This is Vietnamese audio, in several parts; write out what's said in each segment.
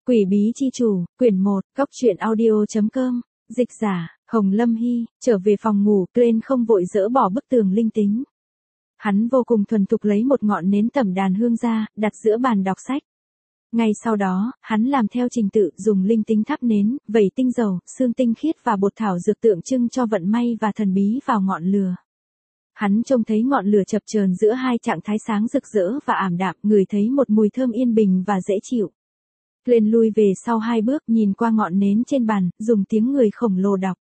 Quỷ bí chi chủ, quyển 1, goctruyện audio.com, dịch giả, Hồng Lâm Hy, trở về phòng ngủ, Glenn không vội dỡ bỏ bức tường linh tính. Hắn vô cùng thuần thục lấy một ngọn nến tẩm đàn hương ra, đặt giữa bàn đọc sách. Ngay sau đó, hắn làm theo trình tự dùng linh tính thắp nến, vẩy tinh dầu, xương tinh khiết và bột thảo dược tượng trưng cho vận may và thần bí vào ngọn lửa. Hắn trông thấy ngọn lửa chập chờn giữa hai trạng thái sáng rực rỡ và ảm đạm, ngửi thấy một mùi thơm yên bình và dễ chịu. Glenn lui về sau 2 bước, nhìn qua ngọn nến trên bàn, dùng tiếng người khổng lồ đọc.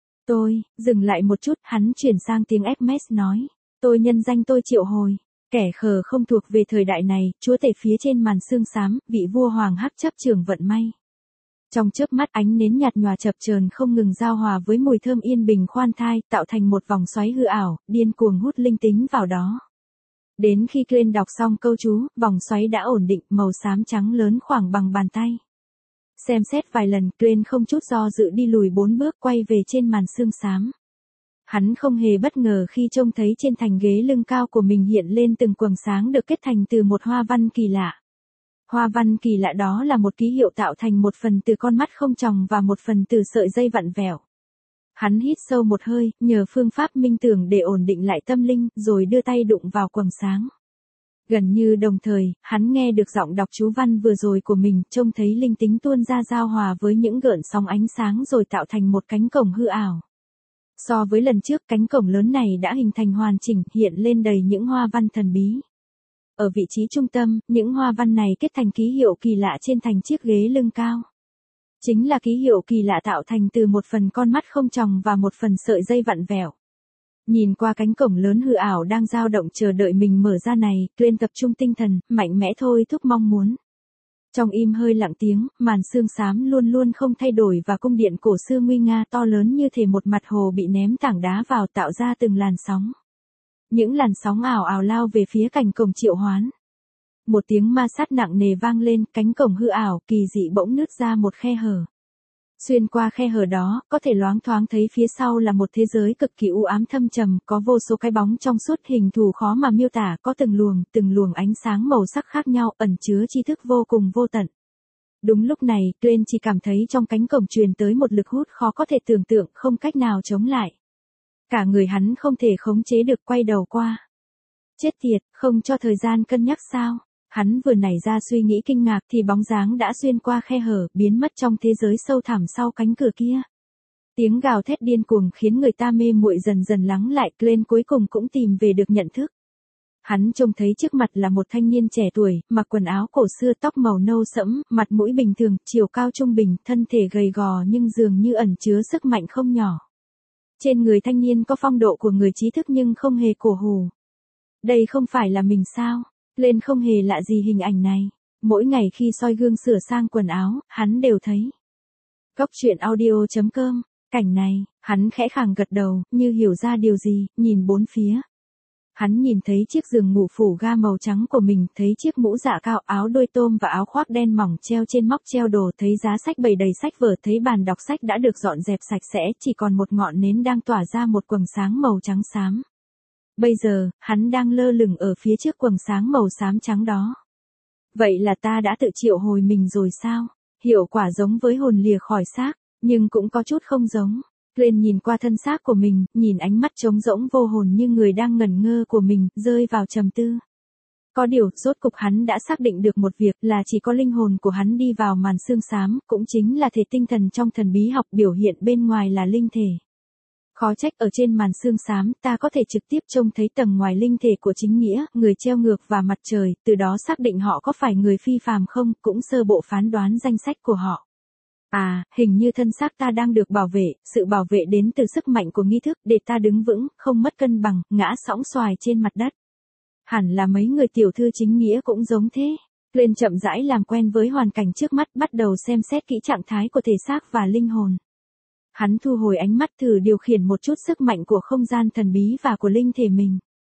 Dừng lại một chút, hắn chuyển sang tiếng Hermes nói. Nhân danh tôi Triệu Hồi, kẻ khờ không thuộc về thời đại này, chúa tể phía trên màn sương xám, vị vua hoàng hắc chấp trường vận may. Trong chớp mắt ánh nến nhạt nhòa chập chờn không ngừng giao hòa với mùi thơm yên bình khoan thai, tạo thành một vòng xoáy hư ảo, điên cuồng hút linh tính vào đó. Đến khi Glenn đọc xong câu chú, vòng xoáy đã ổn định, màu xám trắng lớn khoảng bằng bàn tay. Xem xét vài lần, Glenn không chút do dự đi lùi 4 bước quay về trên màn sương xám. Hắn không hề bất ngờ khi trông thấy trên thành ghế lưng cao của mình hiện lên từng quầng sáng được kết thành từ một hoa văn kỳ lạ. Hoa văn kỳ lạ đó là một ký hiệu tạo thành một phần từ con mắt không tròng và một phần từ sợi dây vặn vẹo. Hắn hít sâu một hơi, nhờ phương pháp minh tưởng để ổn định lại tâm linh, rồi đưa tay đụng vào quầng sáng. Gần như đồng thời, hắn nghe được giọng đọc chú văn vừa rồi của mình, trông thấy linh tính tuôn ra giao hòa với những gợn sóng ánh sáng rồi tạo thành một cánh cổng hư ảo. So với lần trước, cánh cổng lớn này đã hình thành hoàn chỉnh, hiện lên đầy những hoa văn thần bí. Ở vị trí trung tâm, những hoa văn này kết thành ký hiệu kỳ lạ trên thành chiếc ghế lưng cao. Chính là ký hiệu kỳ lạ tạo thành từ một phần con mắt không tròng và một phần sợi dây vặn vẹo. Nhìn qua cánh cổng lớn hư ảo đang dao động chờ đợi mình mở ra này, Glenn tập trung tinh thần, mạnh mẽ thôi thúc mong muốn. Trong im hơi lặng tiếng, màn sương xám luôn luôn không thay đổi và cung điện cổ xưa nguy nga to lớn như thể một mặt hồ bị ném tảng đá vào tạo ra từng làn sóng. Những làn sóng ảo ảo lao về phía cạnh cổng triệu hoán. Một tiếng ma sát nặng nề vang lên, cánh cổng hư ảo kỳ dị bỗng nứt ra một khe hở. Xuyên qua khe hở đó, có thể loáng thoáng thấy phía sau là một thế giới cực kỳ u ám thâm trầm, có vô số cái bóng trong suốt hình thù khó mà miêu tả, có từng luồng ánh sáng màu sắc khác nhau, ẩn chứa tri thức vô cùng vô tận. Đúng lúc này, Glenn chỉ cảm thấy trong cánh cổng truyền tới một lực hút khó có thể tưởng tượng, không cách nào chống lại. Cả người hắn không thể khống chế được, quay đầu qua. Chết tiệt, không cho thời gian cân nhắc sao? Hắn vừa nảy ra suy nghĩ kinh ngạc thì bóng dáng đã xuyên qua khe hở, biến mất trong thế giới sâu thẳm sau cánh cửa kia. Tiếng gào thét điên cuồng khiến người ta mê muội dần dần lắng lại, Glenn cuối cùng cũng tìm về được nhận thức. Hắn trông thấy trước mặt là một thanh niên trẻ tuổi, mặc quần áo cổ xưa, tóc màu nâu sẫm, mặt mũi bình thường, chiều cao trung bình, thân thể gầy gò nhưng dường như ẩn chứa sức mạnh không nhỏ. Trên người thanh niên có phong độ của người trí thức nhưng không hề cổ hủ. Đây không phải là mình sao? Glenn không hề lạ gì hình ảnh này. Mỗi ngày khi soi gương sửa sang quần áo, hắn đều thấy. Goctruyện audio.com, cảnh này, hắn khẽ khàng gật đầu, như hiểu ra điều gì, nhìn bốn phía. Hắn nhìn thấy chiếc giường ngủ phủ ga màu trắng của mình, thấy chiếc mũ dạ cao, áo đôi tôm và áo khoác đen mỏng treo trên móc treo đồ, thấy giá sách bày đầy sách vở, thấy bàn đọc sách đã được dọn dẹp sạch sẽ, chỉ còn một ngọn nến đang tỏa ra một quầng sáng màu trắng xám. Bây giờ, hắn đang lơ lửng ở phía trước quầng sáng màu xám trắng đó. Vậy là ta đã tự triệu hồi mình rồi sao? Hiệu quả giống với hồn lìa khỏi xác, nhưng cũng có chút không giống. Glenn nhìn qua thân xác của mình, nhìn ánh mắt trống rỗng vô hồn như người đang ngẩn ngơ của mình, rơi vào trầm tư. Có điều, rốt cục hắn đã xác định được một việc là chỉ có linh hồn của hắn đi vào màn sương xám, cũng chính là thể tinh thần trong thần bí học, biểu hiện bên ngoài là linh thể. Khó trách ở trên màn sương xám ta có thể trực tiếp trông thấy tầng ngoài linh thể của chính nghĩa, người treo ngược và mặt trời, từ đó xác định họ có phải người phi phàm không, cũng sơ bộ phán đoán danh sách của họ. Hình như thân xác ta đang được bảo vệ, sự bảo vệ đến từ sức mạnh của nghi thức, để ta đứng vững, không mất cân bằng, ngã sõng xoài trên mặt đất. Hẳn là mấy người tiểu thư chính nghĩa cũng giống thế. Glenn chậm rãi làm quen với hoàn cảnh trước mắt, bắt đầu xem xét kỹ trạng thái của thể xác và linh hồn. Hắn thu hồi ánh mắt thử điều khiển một chút sức mạnh của không gian thần bí và của linh thể mình.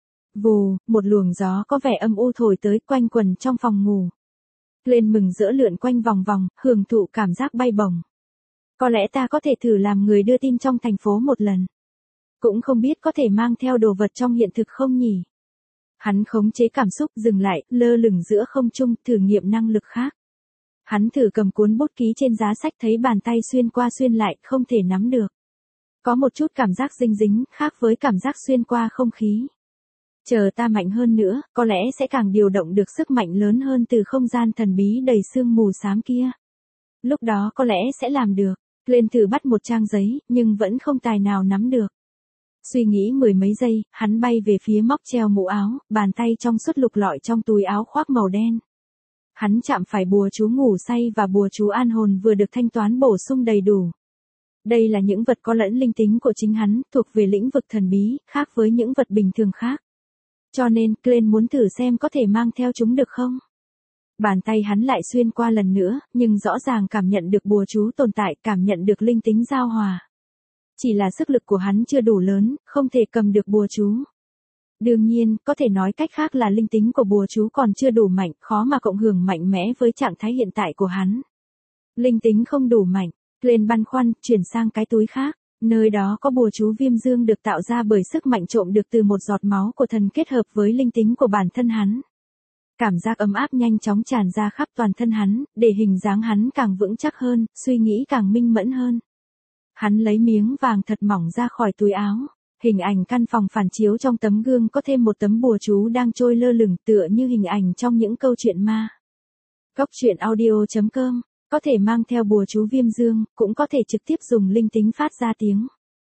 Vù, một luồng gió có vẻ âm u thổi tới, quanh quần trong phòng ngủ. Glenn mừng rỡ lượn quanh vòng vòng, hưởng thụ cảm giác bay bổng. Có lẽ ta có thể thử làm người đưa tin trong thành phố một lần. Cũng không biết có thể mang theo đồ vật trong hiện thực không nhỉ? Hắn khống chế cảm xúc, dừng lại, lơ lửng giữa không trung, thử nghiệm năng lực khác. Hắn thử cầm cuốn bút ký trên giá sách thấy bàn tay xuyên qua xuyên lại, không thể nắm được. Có một chút cảm giác dinh dính, khác với cảm giác xuyên qua không khí. Chờ ta mạnh hơn nữa, có lẽ sẽ càng điều động được sức mạnh lớn hơn từ không gian thần bí đầy sương mù xám kia. Lúc đó có lẽ sẽ làm được. Lên thử bắt một trang giấy, nhưng vẫn không tài nào nắm được. Suy nghĩ mười mấy giây, hắn bay về phía móc treo mũ áo, bàn tay trong suốt lục lọi trong túi áo khoác màu đen. Hắn chạm phải bùa chú ngủ say và bùa chú an hồn vừa được thanh toán bổ sung đầy đủ. Đây là những vật có lẫn linh tính của chính hắn, thuộc về lĩnh vực thần bí, khác với những vật bình thường khác. Cho nên, Glenn muốn thử xem có thể mang theo chúng được không? Bàn tay hắn lại xuyên qua lần nữa, nhưng rõ ràng cảm nhận được bùa chú tồn tại, cảm nhận được linh tính giao hòa. Chỉ là sức lực của hắn chưa đủ lớn, không thể cầm được bùa chú. Đương nhiên, có thể nói cách khác là linh tính của bùa chú còn chưa đủ mạnh, khó mà cộng hưởng mạnh mẽ với trạng thái hiện tại của hắn. Linh tính không đủ mạnh, Glenn băn khoăn, chuyển sang cái túi khác. Nơi đó có bùa chú viêm dương được tạo ra bởi sức mạnh trộm được từ một giọt máu của thần kết hợp với linh tính của bản thân hắn. Cảm giác ấm áp nhanh chóng tràn ra khắp toàn thân hắn, để hình dáng hắn càng vững chắc hơn, suy nghĩ càng minh mẫn hơn. Hắn lấy miếng vàng thật mỏng ra khỏi túi áo. Hình ảnh căn phòng phản chiếu trong tấm gương có thêm một tấm bùa chú đang trôi lơ lửng tựa như hình ảnh trong những câu chuyện ma. Góc truyện audio.com có thể mang theo bùa chú viêm dương, cũng có thể trực tiếp dùng linh tính phát ra tiếng.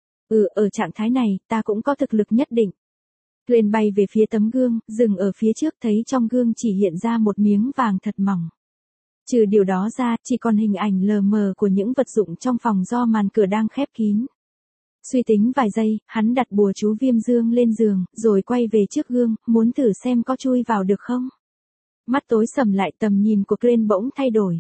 Ở trạng thái này, ta cũng có thực lực nhất định. Glenn bay về phía tấm gương, dừng ở phía trước thấy trong gương chỉ hiện ra một miếng vàng thật mỏng. Trừ điều đó ra, chỉ còn hình ảnh lờ mờ của những vật dụng trong phòng do màn cửa đang khép kín. Suy tính vài giây, hắn đặt bùa chú viêm dương lên giường, rồi quay về trước gương, muốn thử xem có chui vào được không. Mắt tối sầm lại, tầm nhìn của Glenn bỗng thay đổi.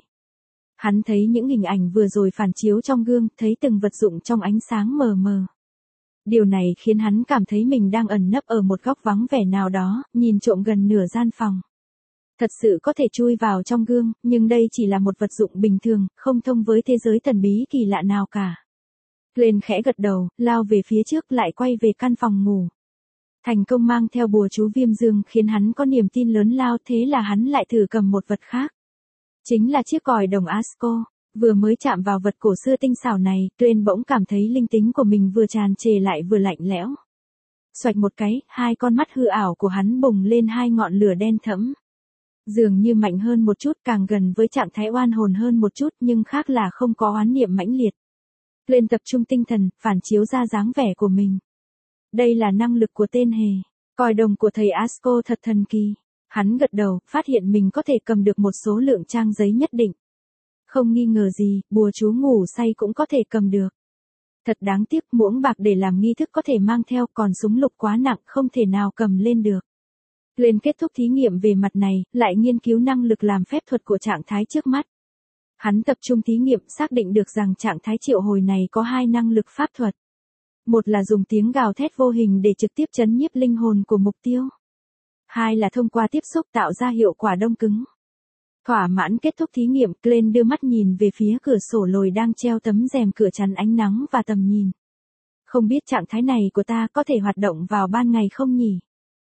Hắn thấy những hình ảnh vừa rồi phản chiếu trong gương, thấy từng vật dụng trong ánh sáng mờ mờ. Điều này khiến hắn cảm thấy mình đang ẩn nấp ở một góc vắng vẻ nào đó, nhìn trộm gần nửa gian phòng. Thật sự có thể chui vào trong gương, nhưng đây chỉ là một vật dụng bình thường, không thông với thế giới thần bí kỳ lạ nào cả. Glenn khẽ gật đầu, lao về phía trước lại quay về căn phòng ngủ. Thành công mang theo bùa chú viêm dương khiến hắn có niềm tin lớn lao, thế là hắn lại thử cầm một vật khác. Chính là chiếc còi đồng Asco. Vừa mới chạm vào vật cổ xưa tinh xảo này, Glenn bỗng cảm thấy linh tính của mình vừa tràn trề lại vừa lạnh lẽo. Xoạch một cái, hai con mắt hư ảo của hắn bùng lên hai ngọn lửa đen thẫm. Dường như mạnh hơn một chút, càng gần với trạng thái oan hồn hơn một chút, nhưng khác là không có oán niệm mãnh liệt. Glenn tập trung tinh thần, phản chiếu ra dáng vẻ của mình. Đây là năng lực của tên hề. Còi đồng của thầy Asco thật thần kỳ. Hắn gật đầu, phát hiện mình có thể cầm được một số lượng trang giấy nhất định. Không nghi ngờ gì, bùa chú ngủ say cũng có thể cầm được. Thật đáng tiếc, muỗng bạc để làm nghi thức có thể mang theo, còn súng lục quá nặng, không thể nào cầm lên được. Glenn kết thúc thí nghiệm về mặt này, lại nghiên cứu năng lực làm phép thuật của trạng thái trước mắt. Hắn tập trung thí nghiệm, xác định được rằng trạng thái triệu hồi này có hai năng lực pháp thuật. Một là dùng tiếng gào thét vô hình để trực tiếp trấn nhiếp linh hồn của mục tiêu. Hai là thông qua tiếp xúc tạo ra hiệu quả đông cứng. Thỏa mãn kết thúc thí nghiệm, Glenn đưa mắt nhìn về phía cửa sổ lồi đang treo tấm rèm cửa chắn ánh nắng và tầm nhìn. Không biết trạng thái này của ta có thể hoạt động vào ban ngày không nhỉ?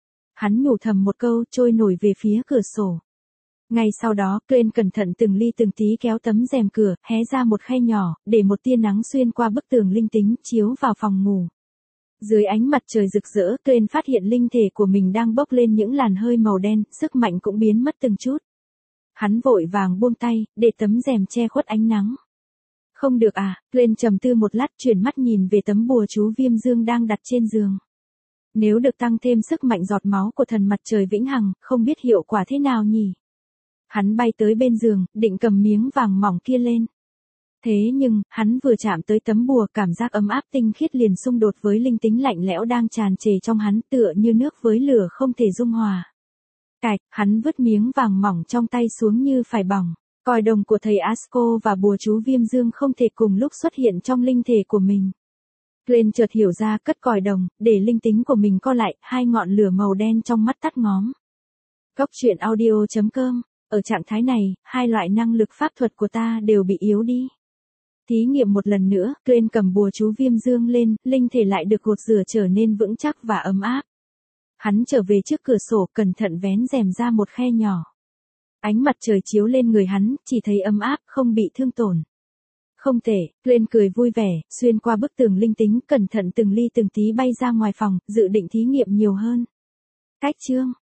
Hắn nhủ thầm một câu, trôi nổi về phía cửa sổ. Ngay sau đó, Glenn cẩn thận từng ly từng tí kéo tấm rèm cửa, hé ra một khe nhỏ, để một tia nắng xuyên qua bức tường linh tính, chiếu vào phòng ngủ. Dưới ánh mặt trời rực rỡ, Glenn phát hiện linh thể của mình đang bốc lên những làn hơi màu đen, sức mạnh cũng biến mất từng chút. Hắn vội vàng buông tay, để tấm rèm che khuất ánh nắng. Không được à, Glenn trầm tư một lát, chuyển mắt nhìn về tấm bùa chú viêm dương đang đặt trên giường. Nếu được tăng thêm sức mạnh giọt máu của thần mặt trời vĩnh hằng, không biết hiệu quả thế nào nhỉ? Hắn bay tới bên giường, định cầm miếng vàng mỏng kia lên. Thế nhưng, hắn vừa chạm tới tấm bùa, cảm giác ấm áp tinh khiết liền xung đột với linh tính lạnh lẽo đang tràn trề trong hắn, tựa như nước với lửa không thể dung hòa. Cạch, hắn vứt miếng vàng mỏng trong tay xuống như phải bỏng. Còi đồng của thầy Asco và bùa chú viêm dương không thể cùng lúc xuất hiện trong linh thể của mình. Glenn chợt hiểu ra, cất còi đồng, để linh tính của mình co lại, hai ngọn lửa màu đen trong mắt tắt ngóm. Góc truyện audio.com. Ở trạng thái này, hai loại năng lực pháp thuật của ta đều bị yếu đi. Thí nghiệm một lần nữa, Glenn cầm bùa chú viêm dương lên, linh thể lại được gột rửa trở nên vững chắc và ấm áp. Hắn trở về trước cửa sổ, cẩn thận vén rèm ra một khe nhỏ. Ánh mặt trời chiếu lên người hắn, chỉ thấy ấm áp, không bị thương tổn. Không tệ, Glenn cười vui vẻ, xuyên qua bức tường linh tính, cẩn thận từng ly từng tí bay ra ngoài phòng, dự định thí nghiệm nhiều hơn. Cách chương